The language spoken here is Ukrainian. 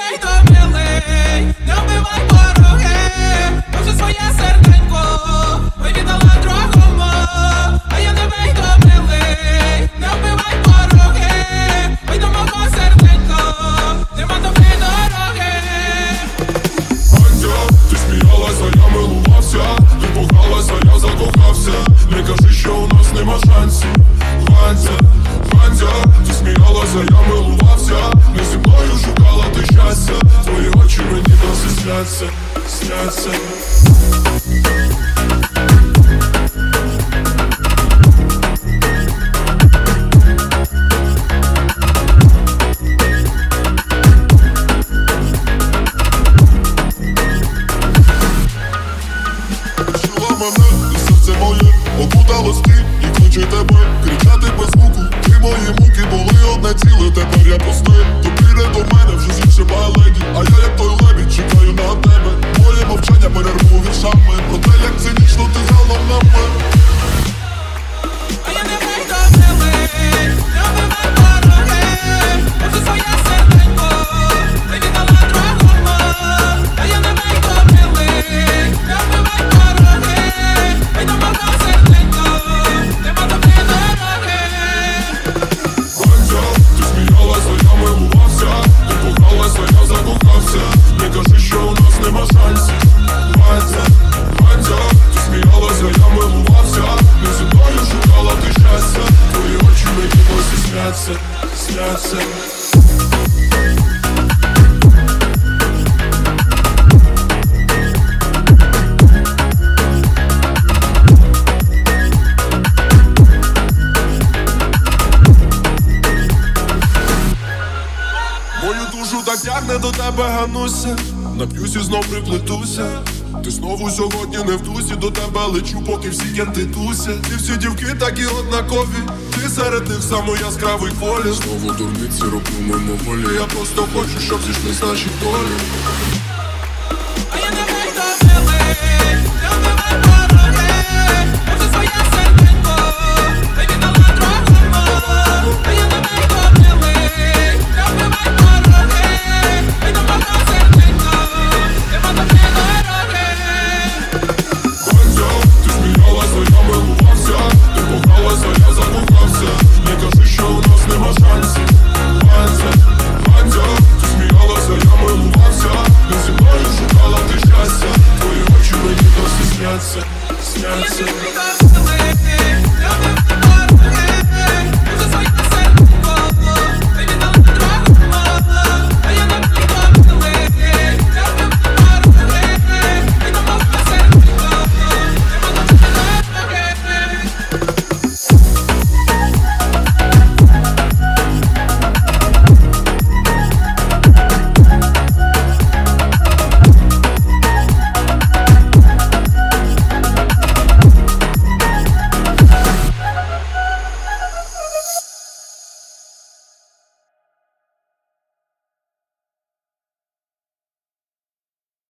бий то милий, не вбивай пороги, може своє серденько ой віддала другому. А я не бий то милий, не вбивай пороги, ой до мого серденько нема тобі дороги. Андя, ти сміялася, я милувався, ти кохалася, я закохався. Не кажи, що у нас нема шансів. Андя, ти сміялася, я милувався, не зі мною шукала ти щастя. Твої очі мені досі сняться. Мене, і серце моє окуталось ти і кличе тебе, кричати без звуку. Ти мої муки були одне ціле, тепер я пустий. То піде до мене вже з іншими леді, а я як той лебідь чекаю на тебе. Моє мовчання перерву віршами про те, як цинічно ти грала на мене. А я не бий то милий, не вбивай пороги, може своє серденько ой віддала другому. А я не бий то милий, не вбивай пороги, ой до мого серденько нема тобі дороги. Андя, ти сміялася, я милувався, ти кохалася, я закохався. Не кажи, що у нас нема шансів. Андя, ти сміялася, я милувався, не зі мною шукала ти щастя. Твої очі мені досі сняться. Мою душу так тягне до тебе, гануся, нап'юсь і знов приплетуся. Ти знову сьогодні не в дусі, до тебе лечу, поки всі кенти тусять. І всі дівки такі однакові, ти серед них самий яскравий полі. Знову дурниці роблю мимоволі, я просто хочу, щоб зійшлись наші долі.